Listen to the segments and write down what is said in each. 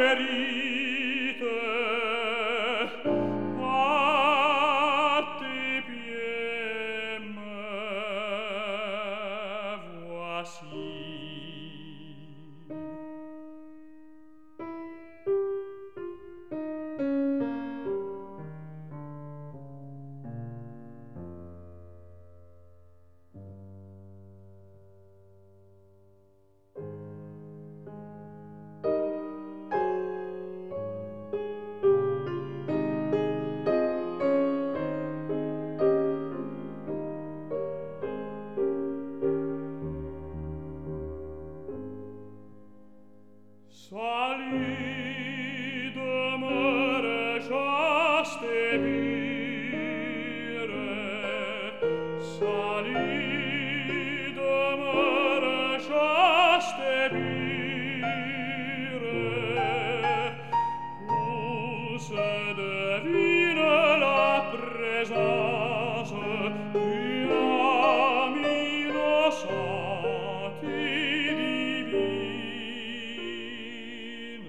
ferite a tes pieds me voici. Salut demeure chaste pure, salut demeure chaste pure, où se devine la présence d'une âme innocente et divine.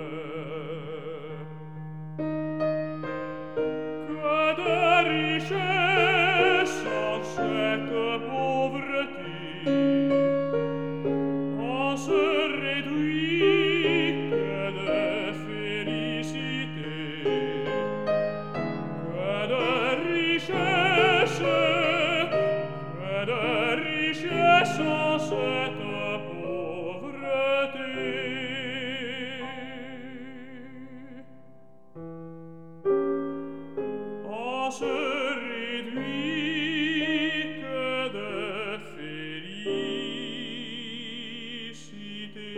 Que de richesse en cette pauvreté, on se réduit que de félicité. Que de richesse en cette pauvreté. On se réduit que de félicité.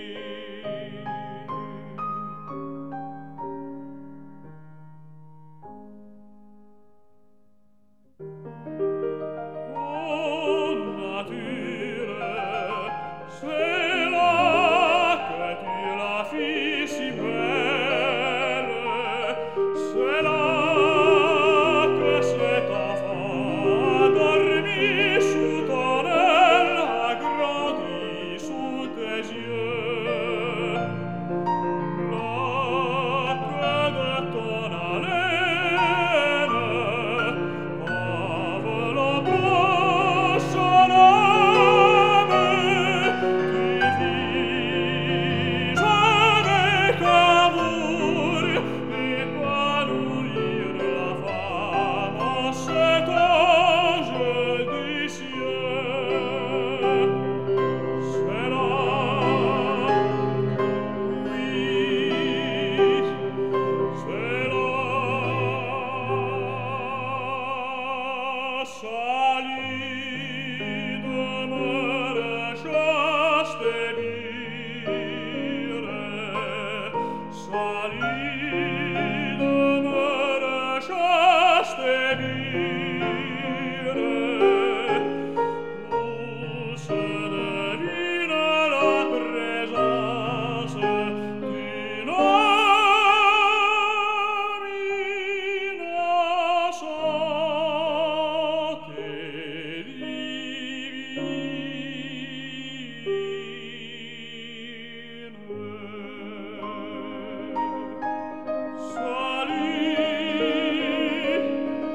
Oh nature, c'est là que tu la fis si belle, c'est là que cet enfant dormi sous ton aile a grandi sous tes yeux. Là que de ton haleine enveloppant son âme, tu vis avec amour épanouir la femme en cet ange des cieux. C'est là, oui, c'est là. Salut demeure chaste pure, salut demeure chaste pure, où se devine la présence d'une âme innocente et divine. Salut,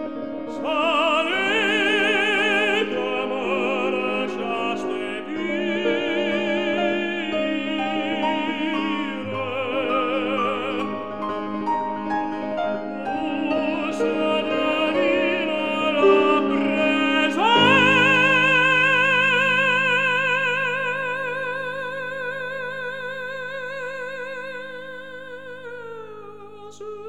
salut demeure chaste pure, où se devine la présence